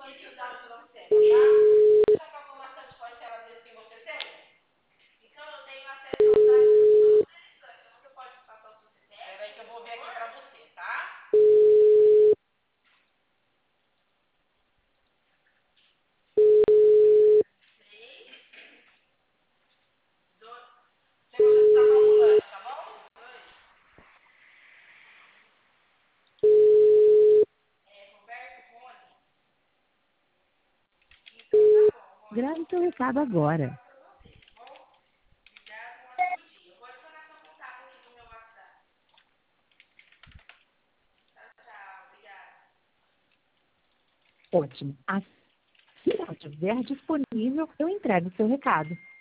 Grave seu recado agora. Ótimo. Assim que ela estiver disponível, eu entrego o seu recado.